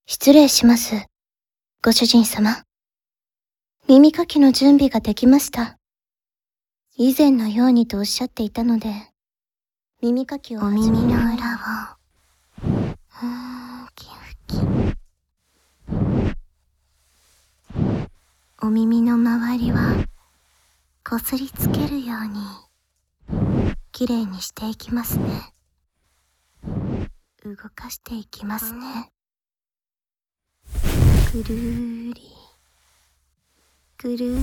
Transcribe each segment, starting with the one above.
失礼します。ご主人様。耳かきの準備ができました。以前のようにとおっしゃっていたので、耳かきをお耳の裏を、ふきふき。お耳の周りは、こすりつけるように、きれいにしていきますね。動かしていきますね。ぐるーり、ぐるーり。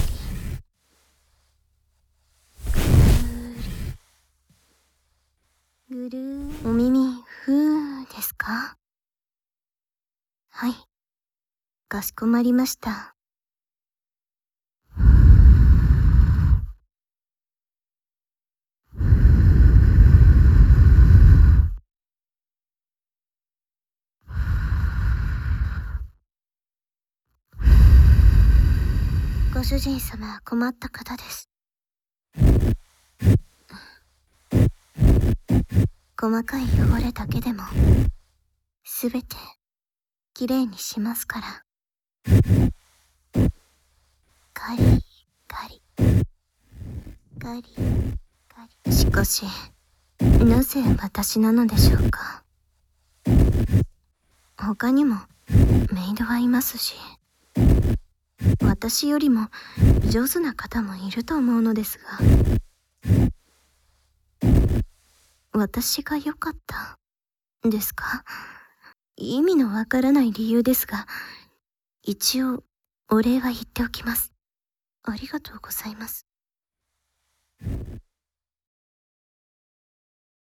ぐるー。お耳、ふーですか？はい。かしこまりました。ご主人様は困った方です。細かい汚れだけでも、すべて、きれいにしますから。ガリ、ガリ。ガリ、ガリ。しかし、なぜ私なのでしょうか。他にも、メイドはいますし、私よりも上手な方もいると思うのですが、私が良かったですか？意味のわからない理由ですが、一応お礼は言っておきます。ありがとうございます。